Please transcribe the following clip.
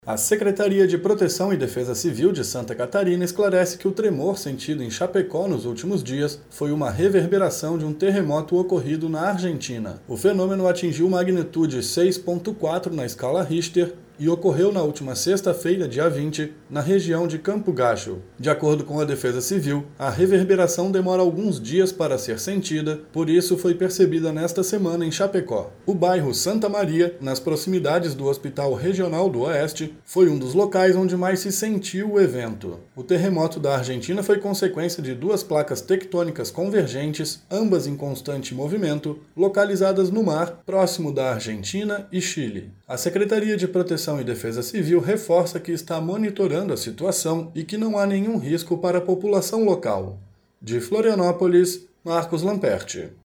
A Secretaria de Proteção e Defesa Civil de Santa Catarina esclarece que o tremor sentido em Chapecó nos últimos dias foi uma reverberação de um terremoto ocorrido na Argentina. O fenômeno atingiu magnitude 6,4 na escala Richter e ocorreu na última sexta-feira, dia 20, na região de Campo Gacho. De acordo com a Defesa Civil, a reverberação demora alguns dias para ser sentida, por isso foi percebida nesta semana em Chapecó. O bairro Santa Maria, nas proximidades do Hospital Regional do Oeste, foi um dos locais onde mais se sentiu o evento. O terremoto da Argentina foi consequência de duas placas tectônicas convergentes, ambas em constante movimento, localizadas no mar, próximo da Argentina e Chile. A Secretaria de Proteção e Defesa Civil reforça que está monitorando a situação e que não há nenhum risco para a população local. De Florianópolis, Marcos Lamperti.